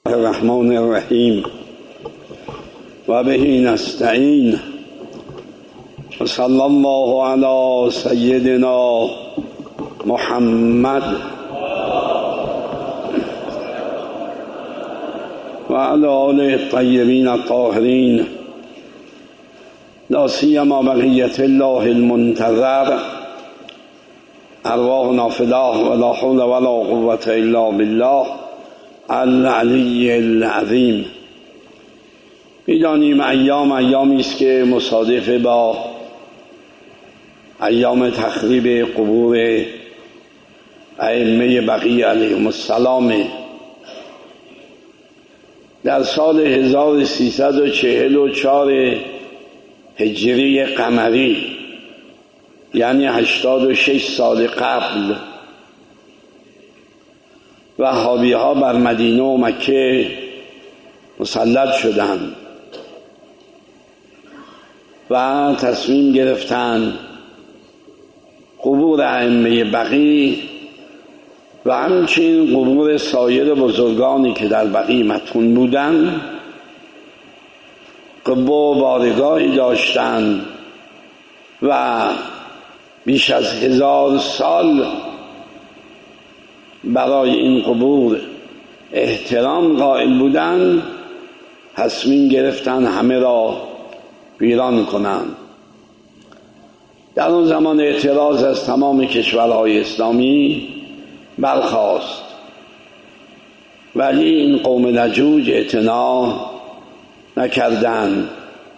الرحمن الرحیم و به نستعین و صلی الله علی سیدنا محمد و علی آله الطیبین الطاهرین لا سیما بقیة الله المنتظر ارواحنا فداه و لا حول ولا قوة الا بالله العلی العظیم. می‌دانیم ایامی است که مصادف با ایام تخریب قبور ائمه بقی علیهم السلام. در سال 1344 هجری قمری، یعنی 86 سال قبل، وهابی‌ها بر مدینه و مکه مسلط شدند و تصمیم گرفتند قبور ائمه بقی و همچنین قبور سایر بزرگانی که در بقی مدفون بودند قبه و بارگاهی داشتند و بیش از 1000 سال برای این قبور احترام قائل بودند. تصمیم گرفتند همه را ویران کنند. در اون زمان اعتراض از تمام کشورهای اسلامی برخاست، ولی این قوم لجوج اعتنا نکردند.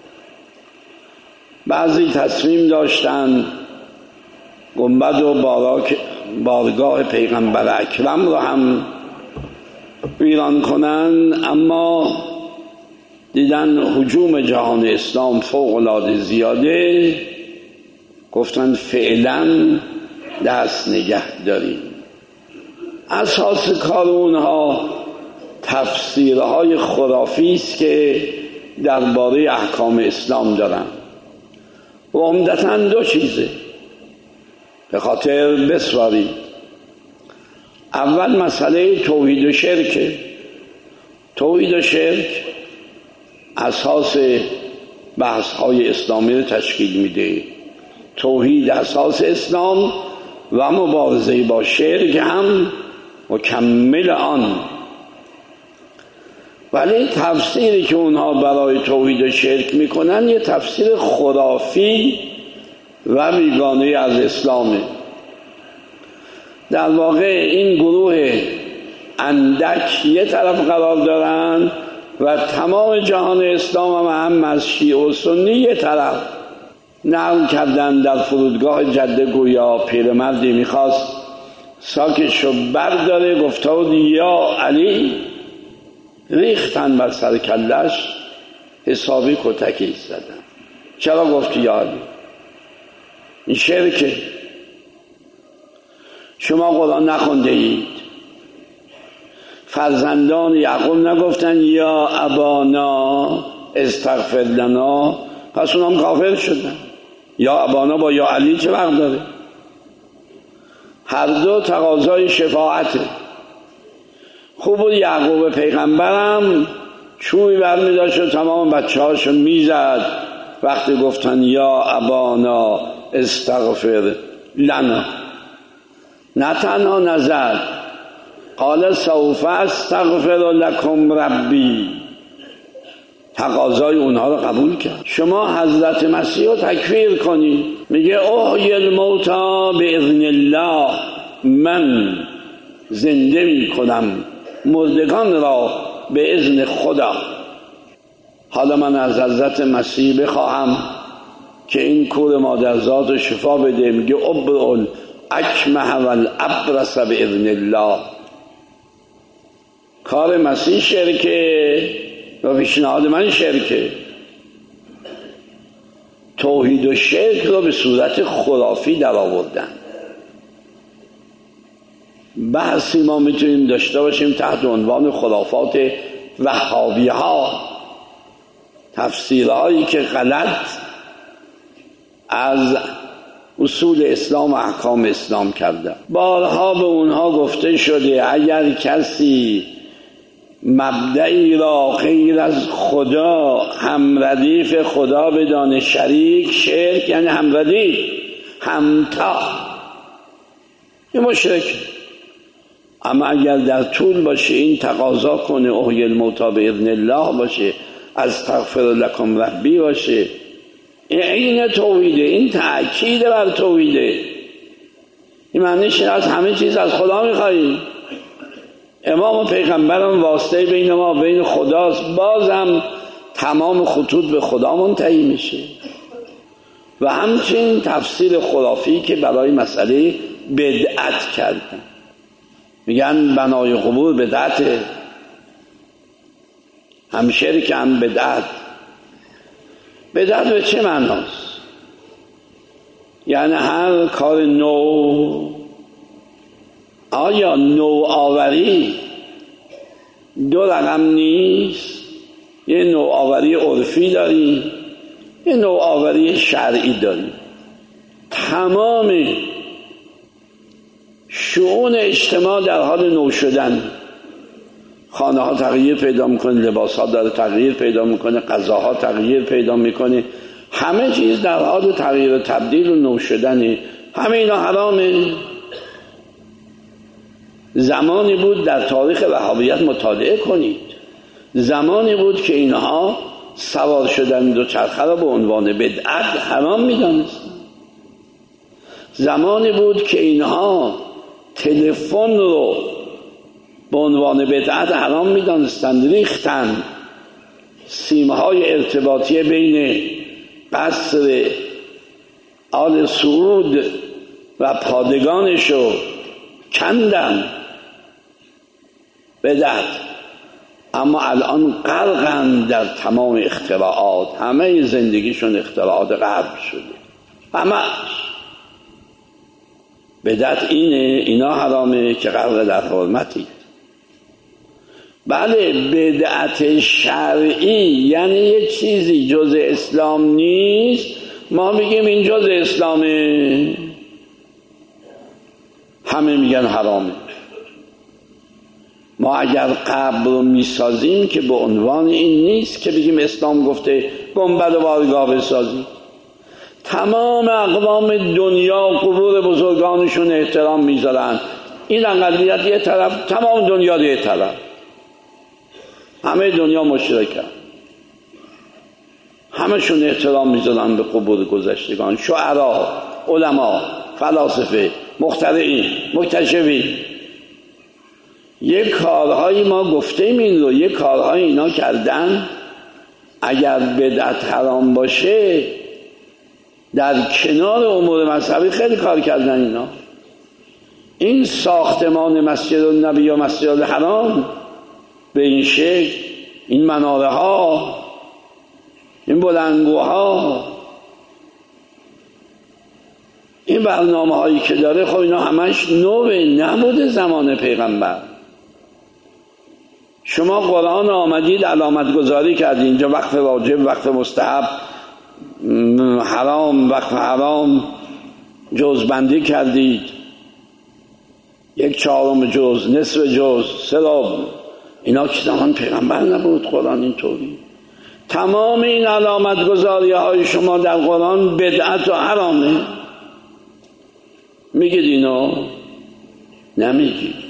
بعضی تصمیم داشتند گنبد و بارگاه پیغمبر اکرم را هم ویران کنند، اما دیدن هجوم جهان اسلام فوق العاده زیاده، گفتند فعلا دست نگه داریم. اساس کار اونها تفسیرهای خرافی است که درباره احکام اسلام دارند و عمدتاً دو چیزه، به خاطر بسوارید. اول مسئله توحید و شرک. توحید و شرک اساس بحث های اسلامی رو تشکیل میده. توحید اساس اسلام و مبارزه با شرک هم مکمل آن. ولی تفسیری که اونها برای توحید و شرک میکنن یه تفسیر خرافی و بیگانه از اسلامه. در واقع این گروه اندک یه طرف قرار دارن و تمام جهان اسلام هم از شیعه و سنی یه طرف. نقل کردن در فرودگاه جده گویا پیرمردی میخواست ساکشو برداره، گفته بود یا علی، ریختن بر سر کلش، حسابی کتکی زدن. چرا گفت یا علی؟ این شرکه. شما قرآن نخونده اید؟ فرزندان یعقوب نگفتن یا ابانا استغفر لنا؟ پس اونام کافر شدن. یا ابانا با یا علی چه فرق داره؟ هر دو تقاضای شفاعته. خوب بود یعقوب پیغمبرم چوبی برمی داشت و تمام بچه هاشو میزد وقتی گفتن یا ابانا استغفر لنا. نه تنها نزد، قال سوف استغفر لکم ربی، تقاضای اونها رو قبول کرد. شما حضرت مسیح رو تکفیر کنید، میگه احیی الموتی باذن الله، من زنده میکنم مردگان را به اذن خدا. حالا من از حضرت مسیح بخواهم که این کور مادرزاد رو شفا بده، میگه ابرئ اکمه و الابرص باذن الله. کار مسیح شرکه و پیشنهاد من شرکه. توحید و شرک رو به صورت خرافی در آوردن. بحثی ما میتونیم داشته باشیم تحت عنوان خرافات وهابی ها، تفسیرهایی که غلط از اصول اسلام و احکام اسلام کرده. بارها به اونها گفته شده اگر کسی مبدعی را غیر از خدا همردیف خدا بدان شریک، شرک یعنی همردیف، همتا، این مشرک. اما اگر در طول باشه این تقاضا کنه احیی الموتی باذن الله باشه، استغفر لکم ربی باشه، این توحیده، این تأکید بر توحیده. این معنیش از همه چیز از خدا میخواییم. امام و پیغمبرم واسطه بین ما و بین خداست، بازم تمام خطوط به خدا منتهی میشه. و همچنین تفسیر خرافی که برای مسئله بدعت کردن، میگن بنای قبور بدعته، هم شرک هم بدعت. بدعت به چه معناست؟ یعنی هر کار نو، آیا نوآوری دو رقم نیست؟ یه نوآوری عرفی داریم، یه نوآوری شرعی داریم. تمام شؤون اجتماع در حال نو شدن، خانه ها تغییر پیدا میکنه، لباس ها داره تغییر پیدا میکنه، غذاها تغییر پیدا میکنه، همه چیز در حال تغییر و تبدیل و نو شدنه. همه اینا حرامه. زمانی بود در تاریخ وهابیت مطالعه کنید، زمانی بود که اینها سوار شدن دو چرخه را به عنوان بدعت حرام میدانستند. زمانی بود که اینها تلفن رو به عنوان بدعت حرام میدانستند. ریختند سیمهای ارتباطی بین قصر آل سعود و پادگانشو کندن، بدعت. اما الان غرقند در تمام اختراعات، همه زندگیشون اختراعات غرب شده، همه بدعت. اینا حرامه که غرق در حرمتی. بله، بدعت شرعی یعنی یه چیزی جز اسلام نیست، ما میگیم این جز اسلامه، همه میگن حرامه. ما اگر قبر رو میسازیم که به عنوان این نیست که بگیم اسلام گفته گنبد و بارگاه بسازید. تمام اقوام دنیا قبور بزرگانشون احترام میذارن، این اقلیت یه طرف، تمام دنیا یه طرف، همه دنیا مشرکن، همشون احترام میذارن به قبور گذشتگان، شعرا، علما، فلاسفه، مخترعین، مکتشفین. یک کارهایی ما گفتیم این رو، یک کارهایی اینا کردن. اگر بدعت حرام باشه در کنار امور مذهبی خیلی کار کردن اینا. این ساختمان مسجد النبی و مسجد الحرام به این شکل، این مناره ها، این بلندگوها، این برنامه هایی که داره، خب اینا همش نوه، نبوده زمان پیغمبر. شما قرآن آمدید علامت گذاری کردید، اینجا وقف واجب، وقف مستحب، حرام، وقف حرام، جزبندی کردید، 1/4 جز، نصف جز، سراب. اینا که زمان پیغمبر نبود قرآن اینطوری. تمام این علامت گذاری های شما در قرآن بدعت و حرامه. میگید اینو؟ نمیگید.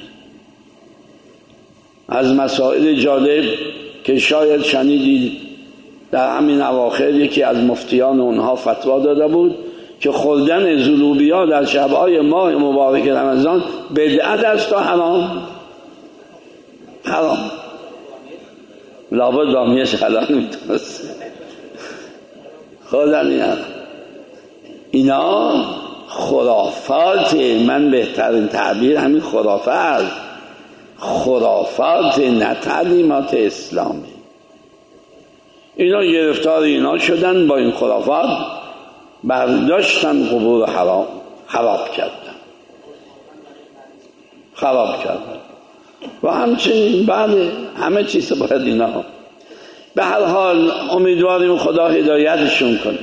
از مسائل جالب که شاید شنیدید، در همین اواخر یکی از مفتیان اونها فتوا داده بود که خوردن زلوبیا در شبهای ماه مبارک رمضان بدعت است و حرام. حرام. لابد بامیش حلال میتونست. خودن اینا خرافات، من بهترین تعبیر همین خرافات، خرافات، نه تعلیمات اسلامی. اینا گرفتار اینا شدن، با این خرافات برداشتن قبور حرام، خراب کردن. و همچنین بله، همه چیز باید اینا. به هر حال امیدواریم خدا هدایتشون کنه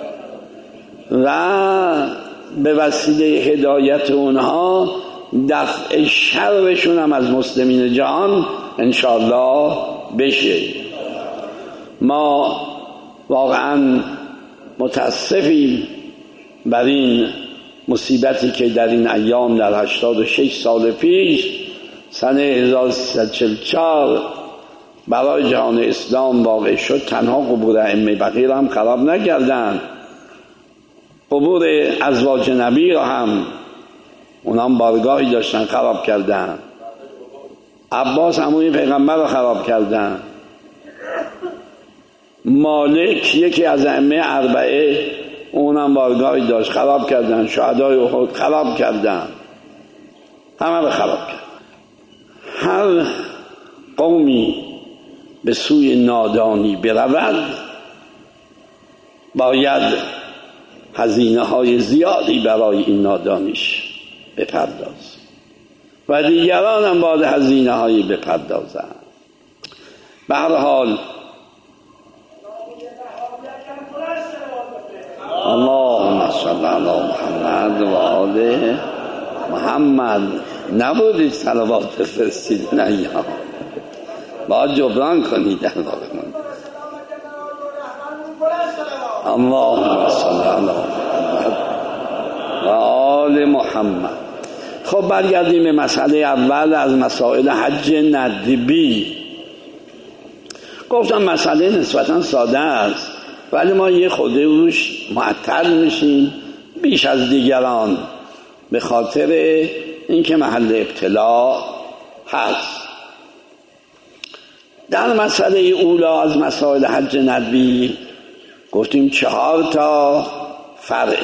و به وسیله هدایت اونها دفع شرشون هم از مسلمین جهان انشاءالله بشه. ما واقعا متاسفیم بر این مصیبتی که در این ایام در 86 سال پیش سنه 1344 برای جهان اسلام واقع شد. تنها قبور ائمه بقیه هم خراب نکردن، قبور ازواج نبی رو هم اونام بارگاهی داشتن خراب کردن. عباس عموی پیغمبر رو خراب کردن. مالک یکی از ائمه اربعه اونم بارگاهی داشت خراب کردن. شهدای احد خراب کردن، همه رو خراب کردن. هر قومی به سوی نادانی برود باید هزینه های زیادی برای این نادانیش بپرداز و دیگران هم باید هزینه هایی بپردازند. به هر حال اللهم صل علی محمد و آل محمد. نبودید صلوات فرستیدن ایام باید جبران کنید در واقع. اللهم صل علی محمد و آل محمد. خب برگردیم به مسئله اول از مسائل حج ندبی. گفتم مسئله نسبتا ساده است ولی ما یه خورده روش معطل میشیم بیش از دیگران به خاطر اینکه محل ابتلا هست. در مسئله اولا از مسائل حج ندبی گفتیم 4 تا فرع.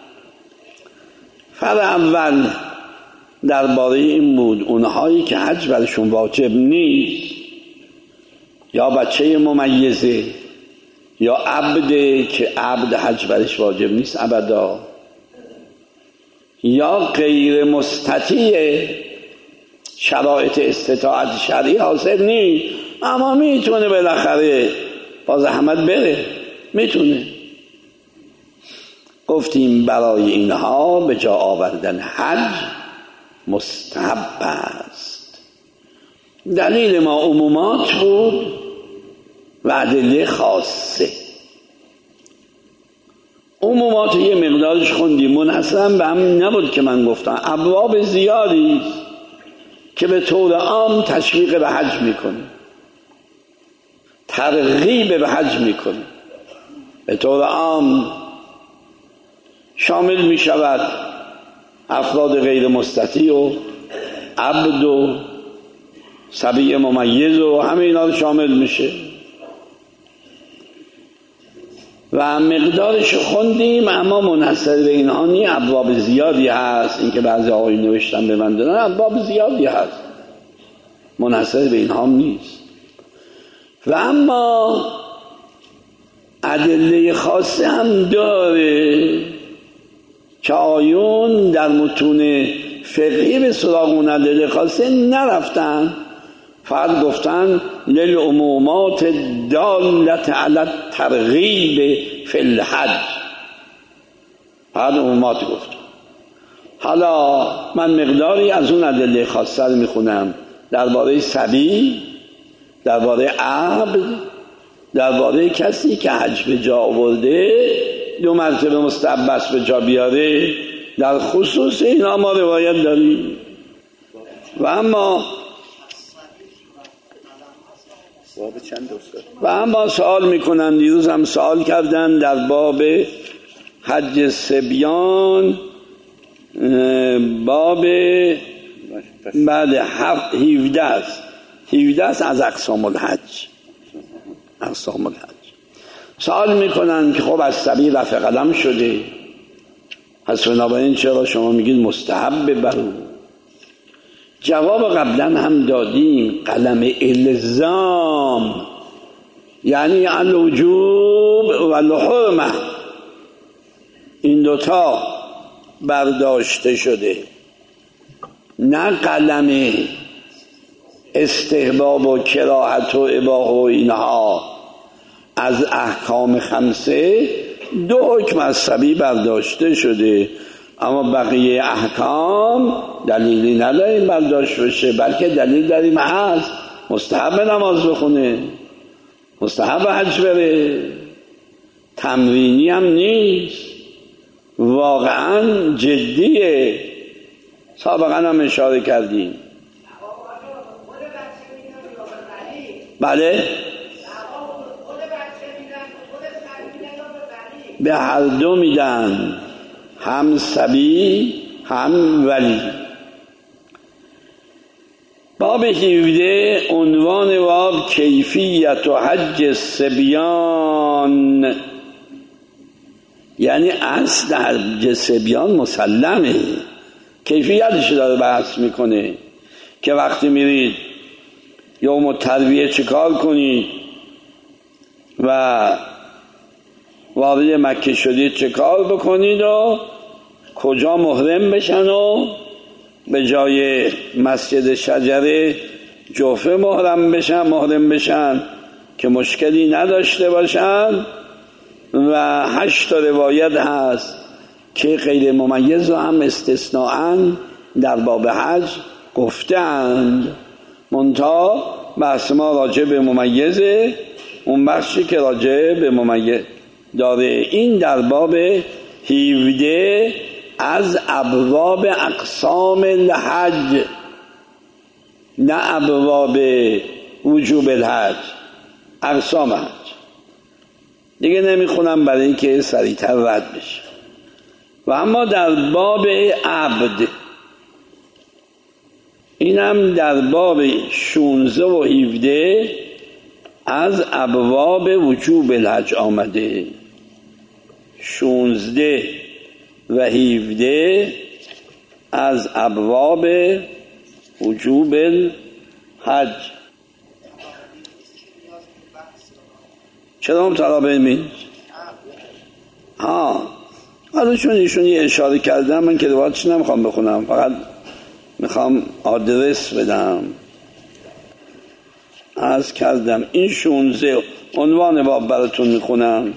فرع اول درباره این بود اونهایی که حج برشون واجب نیست، یا بچه ممیزه یا عبده که عبد حج برش واجب نیست ابدا، یا غیر مستطیع شرایط استطاعت شرعی حاصل نیست اما میتونه بالاخره با زحمت بره، میتونه. گفتیم برای اینها به جا آوردن حج مستحب است. دلیل ما عمومات بود و ادله خاصه. عمومات یه مقدارش خوندیم، منحصرا به همین نبود که من گفتم، ابواب زیادی که به طور عام تشویق به حج میکنه، ترغیب به حج میکنه، به طور عام شامل میشود افراد غیر مستطیع و عبد و صبی ممیز و همه اینا رو شامل میشه و مقدارش خوندیم. اما منحصر به اینها نی، ابواب زیادی هست. این که بعضی آقای نوشتن به من دادن، ابواب زیادی هست، منحصر به اینها نیست. و اما ادله خاصه هم داره که آیون در متون فقهی به سراغ اون ادله خاصه نرفتن، فقط گفتن للعمومات دالت علی الترغیب فی الحج، فقط عمومات گفت. حالا من مقداری از اون ادله خاصه رو میخونم درباره صبی، درباره عبد، درباره کسی که حج به جا آورده 2 مرتبه مستعبس به جا بیاره. در خصوص اینا ما روایت داریم. و اما سوال میکنن، دیروز هم سوال کردن در باب حج صبیان، باب بعد 17 است از اقسام الحج. سوال میکنن که خب از صبی رفع قدم شده، پس بنابراین چرا شما میگید مستحب برو؟ جواب قبلا هم دادیم، قلم الزام یعنی الوجوب و الحرمه، این دوتا برداشته شده، نه قلم استحباب و کراهت و اباحه و اینها. از احکام 5 2 حکم از صبی برداشته شده، اما بقیه احکام دلیلی نداریم برداشت بشه، بلکه دلیل داریم هست مستحب نماز بخونه، مستحب حج بره، تمرینی هم نیست، واقعا جدیه. سابقا هم اشاره کردیم. بله به هر دو میدن، هم صبی هم ولی. باب 17 عنوان باب کیفیت و حج الصبیان، یعنی اصل حج صبیان مسلمه، کیفیتش داره بحث میکنه که وقتی میرید یوم الترویه چیکار کنید و وارد مکه شدید چیکار بکنید و کجا محرم بشن و به جای مسجد شجره جوفه محرم بشن که مشکلی نداشته باشن. و 8 روایت هست که غیر ممیز رو هم استثناءً در باب حج گفتند، منتها بحث ما راجع به ممیزه، اون بخشی که راجع به ممیز داره. این در باب 17 از ابواب اقسام الحج، نه ابواب وجوب الحج، اقسام حج. دیگه نمیخونم برای اینکه سریعتر رد بشه. و اما در باب عبد، اینم در باب 16 و 17 از ابواب وجوب الحج آمده. 16 و 17 از ابواب وجوب الحج. چرا مطلع بینید؟ حالا چون ایشون یه اشاره کردم، من که روایتش نمیخوام بخونم، فقط میخوام آدرس بدم. عرض کردم این 16 عنوان باب براتون میخونم.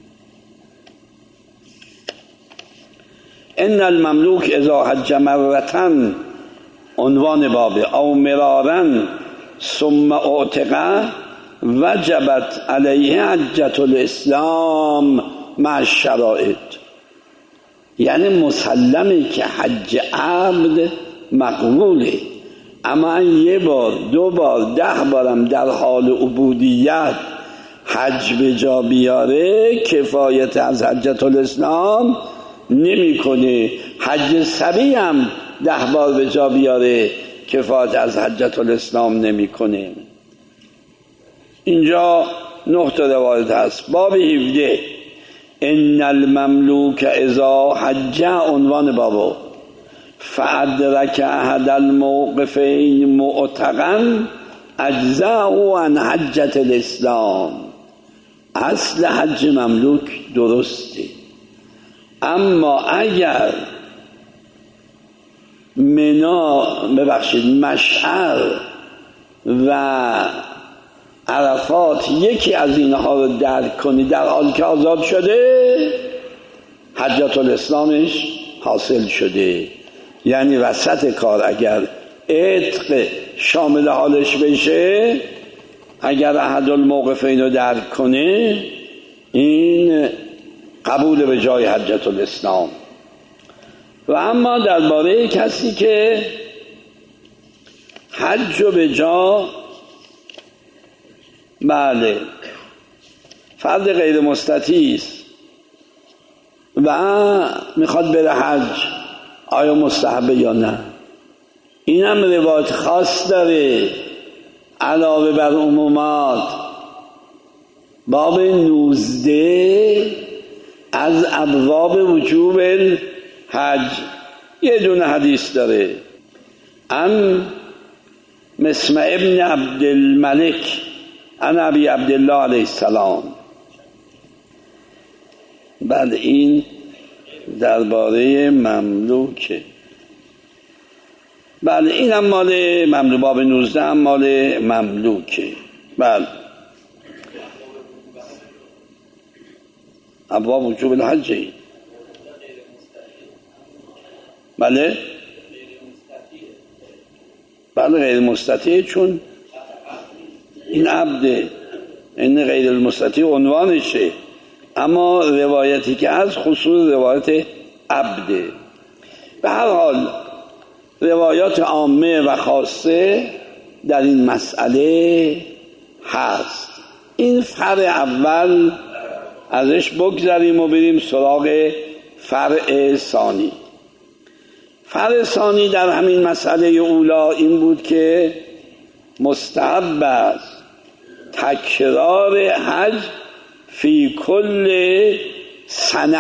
ان المملوک اذا حج مرتن، عنوان باب، او مرارن ثم اعتقه وجبت علیه حجة الاسلام مع الشرائط. یعنی مسلمه که حج عبد مقبوله، اما یه بار 2 بار 10 بارم در حال عبودیت حج به جا بیاره کفایت از حجة الاسلام نمیکنه. حج صبی هم 10 بار به جا بیاره کفایت از حجة الاسلام نمیکنه. اینجا 9 روایت هست. باب 17 ان المملوک اذا حج، عنوان بابو، فادرک احد الموقفین معتقا اجزاء عن حجة الاسلام. اصل حج مملوک درسته، اما اگر مشعر و عرفات یکی از اینها رو درک کنی در حالی که آزاد شده، حجة الاسلامش حاصل شده. یعنی وسط کار اگر عتق شامل حالش بشه، اگر احد الموقفین رو درک کنه، این قبول به جای حجة الاسلام. و اما درباره کسی که حج رو به جا، بله، فرد غیر مستطیع است و میخواد بره حج، آیا مستحبه یا نه؟ این هم روایت خاص داره علاوه بر عمومات. باب 19 از ابواب وجوب الحج یه دونه حدیث داره. مسمع ابن عبدالملک عن ابی عبدالله علیه السلام. بعد این درباره مملوکه. بله این هم مال مملوک، باب 19 هم مال مملوکه. بله ابواب وجوب الحج. بله غیر مستطیع، چون این عبد این غیر المستطیع عنوانشه، اما روایتی که از خصوص روایت عبده. به هر حال روایات عامه و خاصه در این مسئله هست. این فرع اول ازش بگذریم و بریم سراغ فرع ثانی. فرع ثانی در همین مسئله اولا این بود که مستحب است تکرار حج فی کل سنه،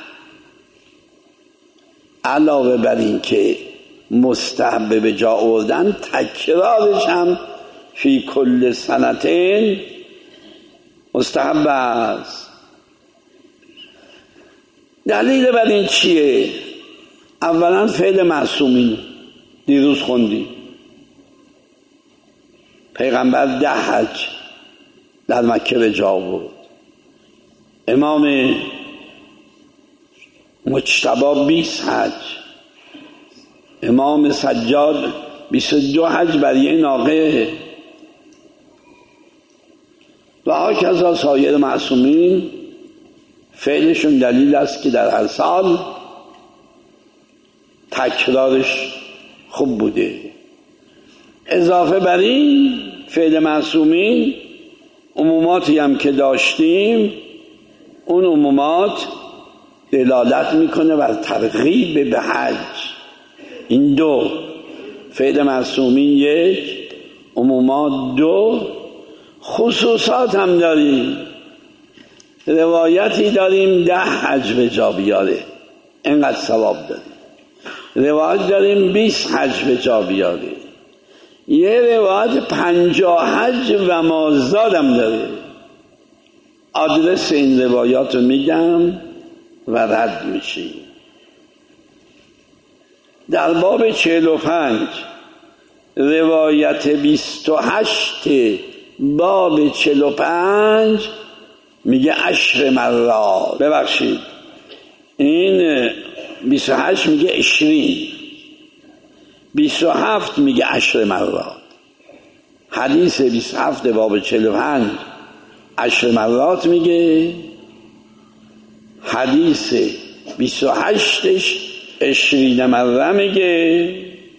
علاوه بر این که مستحب به جا آوردن، تکرارش هم فی کل سنتین مستحب است. دلیل بر این چیه؟ اولا فعل معصومین دیروز خوندی، پیغمبر 10 حج در مکه به جا آورد، امام مجتبی 20 حج، امام سجاد 22 حج بر یه ناقه و هاکذا سایر معصومین فعلشون دلیل است که در هر سال تکرارش خوب بوده. اضافه بر این فعل معصومین عموماتی هم که داشتیم، اون عمومات دلالت میکنه بر ترغیب به حج. این دو، فعل معصومین 1، عمومات 2. خصوصات هم داریم، روایتی داریم 10 حج به جا بیاره، اینقدر ثواب داریم. روایت داریم 20 حج به جا بیاره، یه روایت 50 حج و مازدادم داره. آدرس این روایات رو میگم و رد میشی. در باب 45 روایت 28 باب 45 میگه 10 مرات، ببخشید این 28 میگه 20، 27 میگه 10 مرات. حدیث 27 باب 45 10 مرات میگه، حدیث 28ش 20 مره میگه،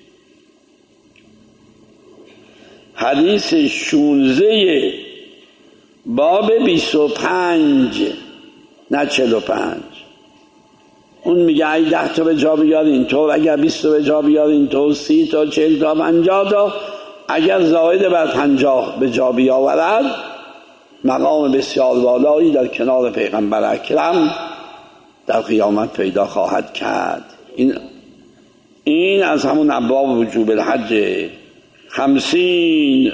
حدیث 16 باب 25 نه 45 اون میگه ای 10 تا به جا بیار اینطور، اگر 20 تا به جا بیار اینطور، 30 تا 40 تا 50 تا، اگر زاید بر 50 به جا بیاورد مقام بسیار والایی در کنار پیغمبر اکرم در قیامت پیدا خواهد کرد. این از همون ابواب وجوب الحج. 50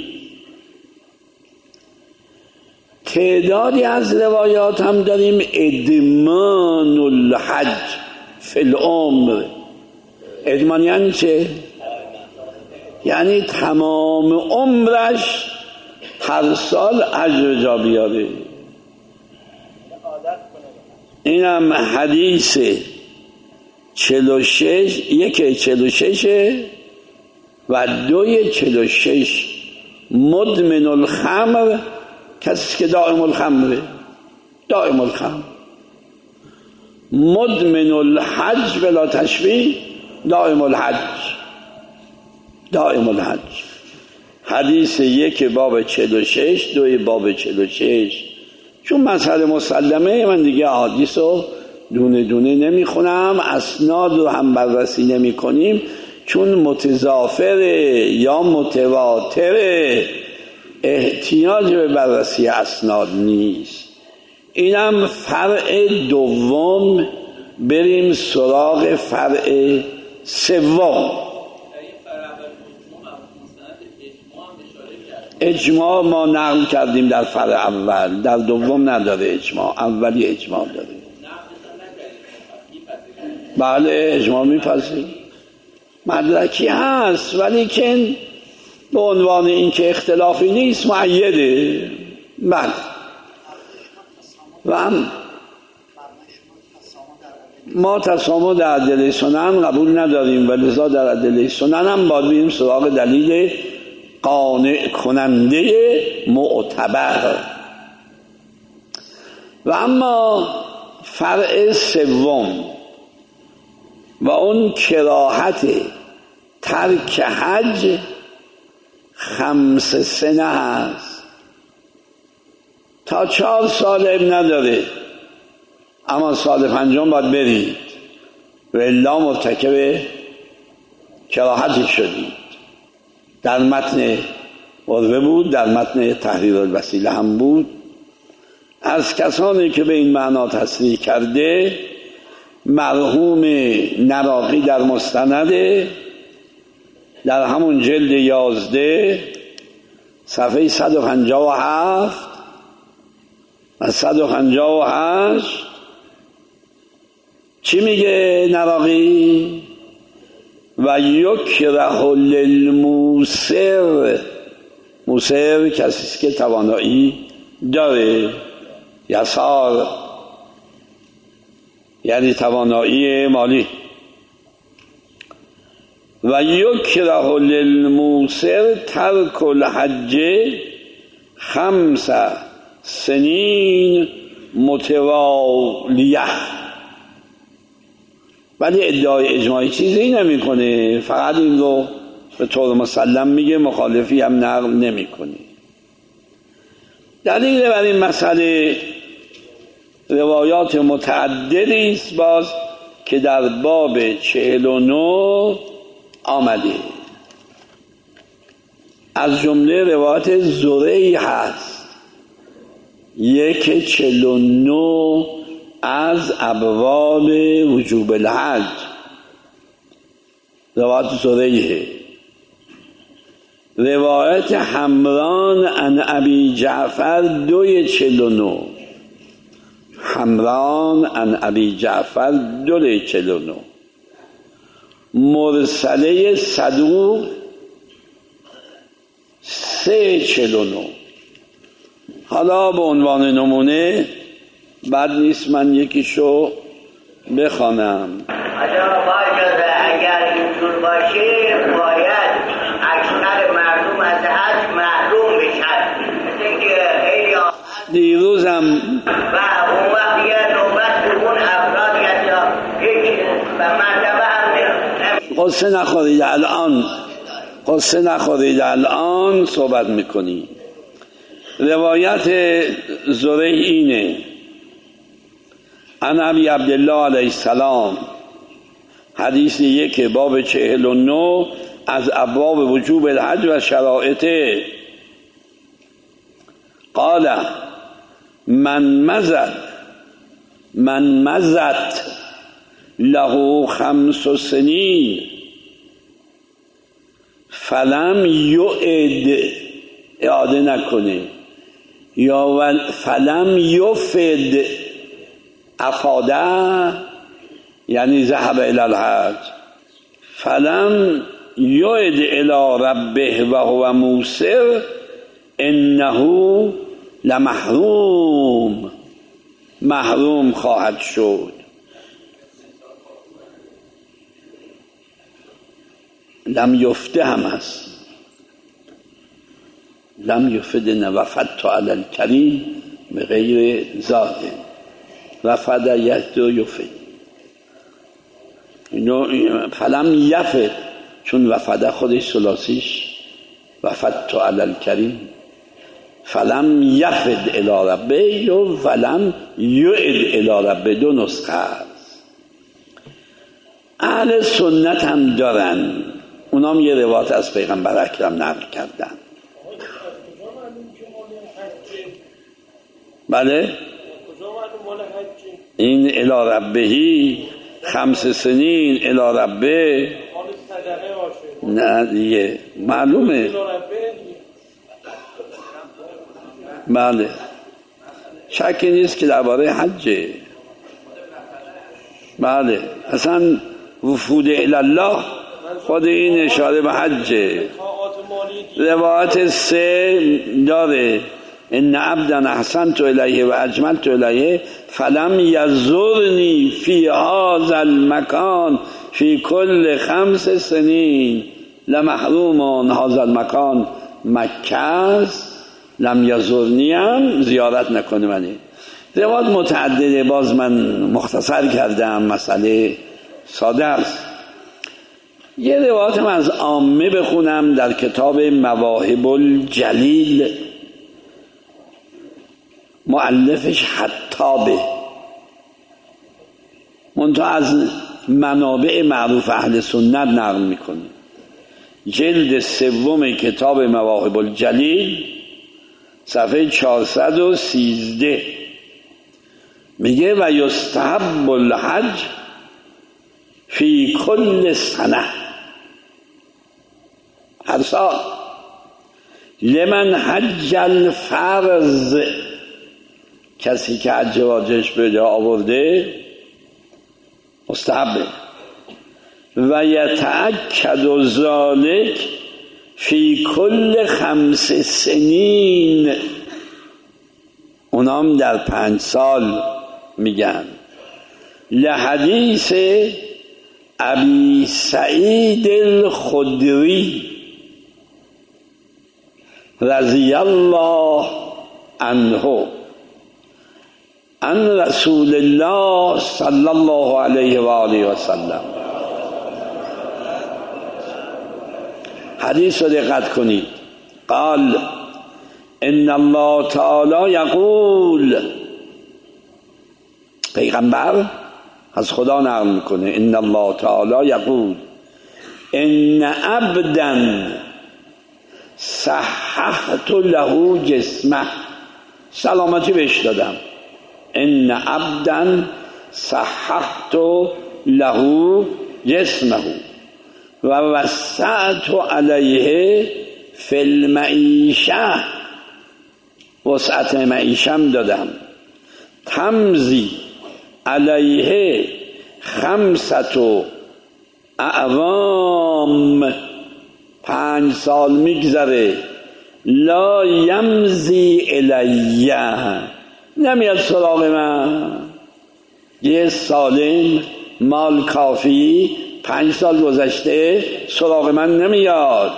تعدادی از روایات هم داریم ادمان الحج فی العمر. ادمان یعنی چه؟ یعنی تمام عمرش هر سال حج جا بیاره. اینم حدیث 46 1 46 و 2 46 مدمن الخمر، کسی که دائم الخمره، دائم الخمر. مدمن الحج بلا تشبیه، دائم الحج، دائم الحج. حدیث 1 باب 46 2 باب 46. چون مسئله مسلمه من دیگه حدیث رو دونه دونه نمیخونم، اسناد رو هم بررسی نمی کنیم چون متضافره یا متواتره، احتیاج به بررسی اسناد نیست. اینم فرع دوم. بریم سراغ فرع سوم. اجماع ما نقل کردیم در فرع اول، در دوم نداره اجماع، اولی اجماع داره. بله اجماع میپذیریم، مدرکی هست، ولی که به عنوان این که اختلافی نیست معیده. بله. و ما تسامح در ادله سنن قبول نداریم و لذا در ادله سنن هم باید بریم سراغ دلیل قانع کننده معتبر. و اما فرع سوم و اون کراهت ترک حج 5 سنه هست. تا 4 سال نداره، اما سال 5 باید برید و الا مرتکب کراهتی شدید. در متن عروه بود، در متن تحریر الوسیله هم بود. از کسانی که به این معنا تصریح کرده مرحوم نراقی در مستند در همون جلد 11 صفحه 157 و 158 چی میگه نراقی؟ و یکره للموسر، موسر کسی که توانایی داره، یسار یعنی توانایی مالی. و یکره للموسر ترک الحج 5 سنین متوالیه. ولی ادعای اجماعی چیزی نمی کنه، فقط این رو به طور مسلم میگه، مخالفی هم نقل نمی کنه. دلیل بر این مسئله روایات متعددی است باز که در باب 49 آمده. از جمله روایت زرعی هست 1:49 از ابواب وجوب الحج، روایت زرعیه. روایت حمران عن ابی جعفر 2:49، حمران عن ابی جعفر 2:49. مرسله صدوق 3:49. حالا به عنوان نمونه بد نیست من یکیشو بخوانم. اگر اینجور باشه باید اکثر مردم از حج محروم بشن، مثل اینکه خیلی دیروزم و اون وقت یه نوبت به اون افراد یا یک مرتبه هم قصه نخورید الان صحبت میکنی. روایت زرعی اینه: عن ابی عبدالله علیه السلام، حدیث 1 باب 49 از ابواب وجوب الحج و شرائطه. قال من مزت له 5 سنین فلم یعد، اعاده نکنه، یا فلم یفد، افاده یعنی ذهب الی الحج، فلم یعد الی ربه و هو موسر انه محروم خواهد شد. لم یفته هم هست، لم یفده وفدت علی الکریم به غیر زاده، وفد یفد و یفد، فلم یفد چون وفده خودش ثلاثیش وفدت علی الکریم، فلم یفد الی ربه و فلم یعد الی ربه، 2 نسخه است. اهل سنت هم دارن، اونام یه روایت از پیغمبر اکرم نقل کردن. بله این الی ربهی 5 سنین الی ربه، نه دیگه معلومه. بله شکی نیست که درباره حجه. بله اصلا وفود الله خود این اشاره به حجه. روایت 3 داره: ان عبدا احسنت الیه و اجملت الیه فلم یزرنی فی هذا المکان فی کل 5 سنین لمحروم هذا المکان مکه است، لم یزورنی هم زیارت نکنه منی. روایات متعدده، باز من مختصر کردم، مسئله ساده است. یه روایت من از عامه بخونم در کتاب مواهب الجلیل، مؤلفش حطابه، منتها از منابع معروف اهل سنت نقل میکنه. جلد 3 کتاب مواهب الجلیل صفحه 413 میگه و یستحب الحج فی کل سنه، هر سال، لمن حج الفرض، کسی که حج واجبش به جا آورده مستحبه. و یتأکد ذلک فی کل 5 سنین، اونام در 5 سال میگن. لحدیث ابی سعید الخدری رضی الله عنه عن رسول الله صلی الله علیه و آله و سلم. حدیث رو دقت کنید. قال ان الله تعالی یقول، پیغمبر از خدا نقل میکنه، ان الله تعالی یقول ان عبدا صححت له جسمه، سلامتی بهش دادم. ان عبدا صححت له جسمه و وسعت علیه فی المعیشه، وسعت معیشم دادم. تمضی علیه 5 اعوام، 5 سال میگذره. لا یمضی الیه، نمیاد سراغ من. یه سالم، مال کافی، 5 سال گذشته سراغ من نمیاد.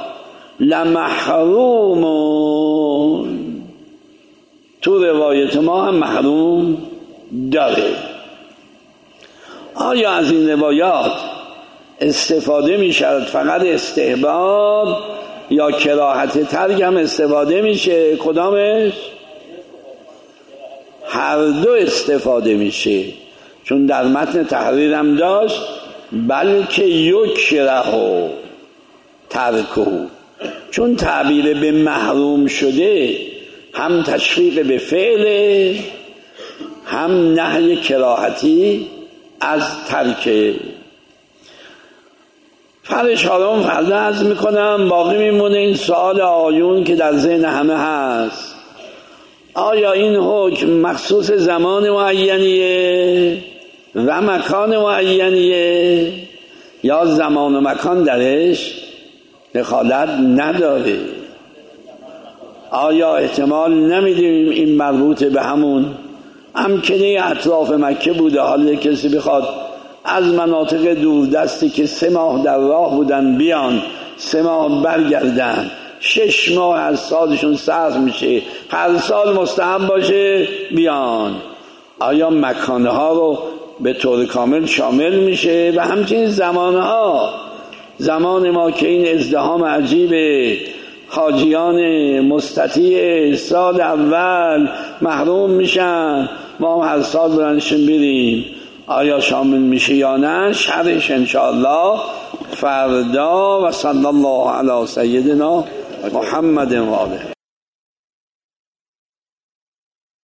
لمحرومون، تو روایت ما هم محروم داره. آیا از این روایات استفاده میشه فقط استحباب یا کراهت ترک هم استفاده میشه؟ کدامش؟ هر دو استفاده میشه، چون در متن تحریرم داشت بلکه یکره ترکه، چون تعبیر به محروم شده هم تشویق به فعل هم نهی کراهتی از ترک. فرشارم فردا عرض میکنم، باقی میمونه این سوال آیون که در ذهن همه هست. آیا این حکم مخصوص زمان معینیه و مکان معینیه یا زمان و مکان درش دخالت نداره؟ آیا احتمال نمیدیم این مربوط به همون امکنه اطراف مکه بوده؟ حالا کسی بخواد از مناطق دوردستی که 3 ماه در راه بودن بیان، 3 ماه برگردن، 6 ماه از سالشون سخت میشه، هر سال مستحب باشه بیان. آیا مکانها رو به طور کامل شامل میشه؟ و همچنین زمانها، زمان ما که این ازدحام عجیبه، حاجیان مستطیع سال اول محروم میشن، ما هر سال برنشون بریم، آیا شامل میشه یا نه؟ شرح انشاءالله فردا. و صلی الله علی سیدنا محمد و آله.